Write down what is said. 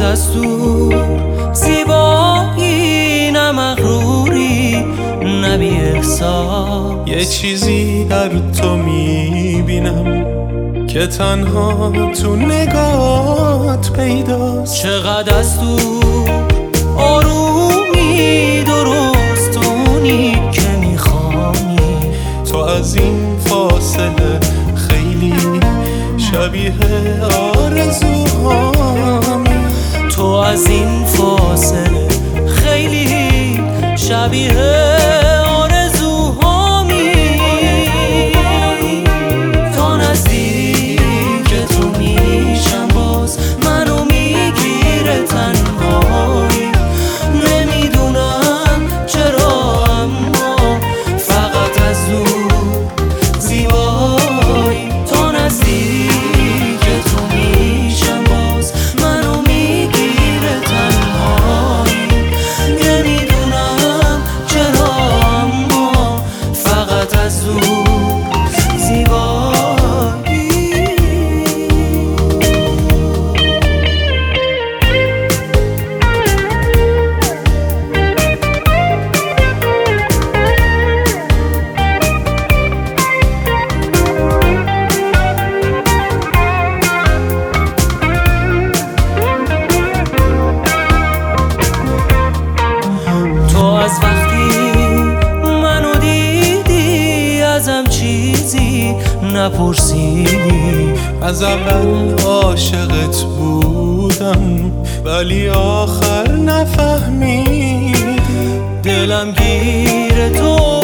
از دور زیبایی، نه مغروری نه بی احساس. یه چیزی در تو میبینم که تنها تو نگاهت پیداست. چقدر از دور آرومی، درستونی که میخوانی. تو از این فاصله خیلی شبیه آرزوهامی. تو از این فاصله خیلی شبیه آرزوهامی. تا نزدیک تو میشم باز منو میگیره تنهایی. نمیدونم چرا اما فقط از دور زیبایی. تا نزدیک تو میشم باز منو میگیره تنهایی. نمیدونم چرا اما فقط از دور زیبایی. تو از وقتی منو دیدی ازم چیزی نپرسیدی. از اول عاشقت بودم ولی آخر نفهمیدی. دلم گیر تو